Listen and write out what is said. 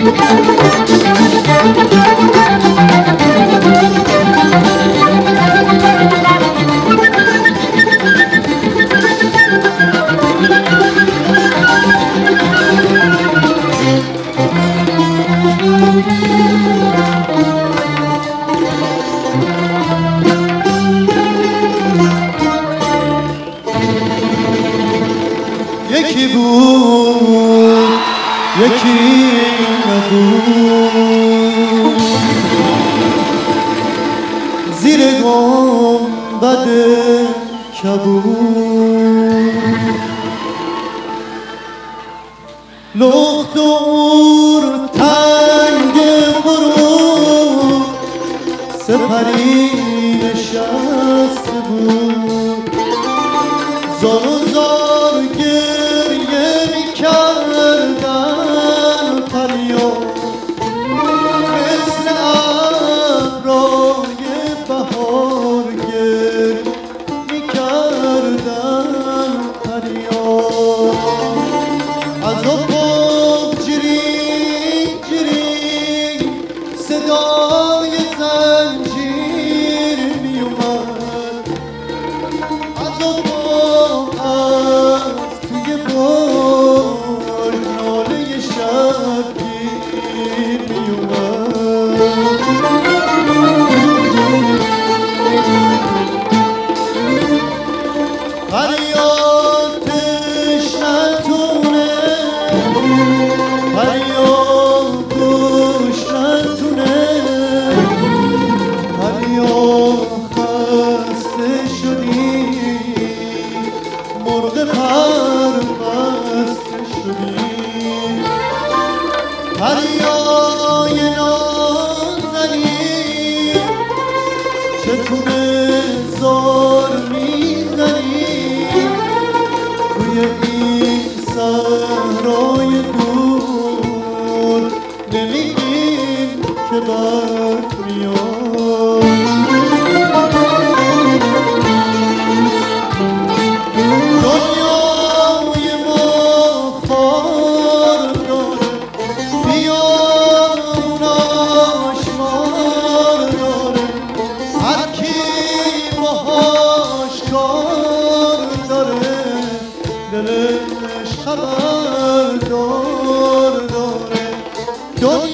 یکی بود یکی نبود، زیر گنبد کبود، لخت و اور تنگ غروب، سپری نشسته بود، زار و زار گریه می کردن فریاد، مثل ابرهای بهار گریه می کردن فریاد. از افق جرینگ جرینگ صدای زنجیر می اومد، از افق از توی بار ناله شبگیر می اومد. فریاد تشنتونه، فریاد گوش نتونه، فریاد خسته شدی، مرغ پر بسته شدی، فریای نازنی چتونه زار میزنی توی این صحرای دور، نمیگین که برق میاد. دنیای ما خار داره، بیاموناش مار داره، هر کی باهاش کار داره دلش خبردار داره.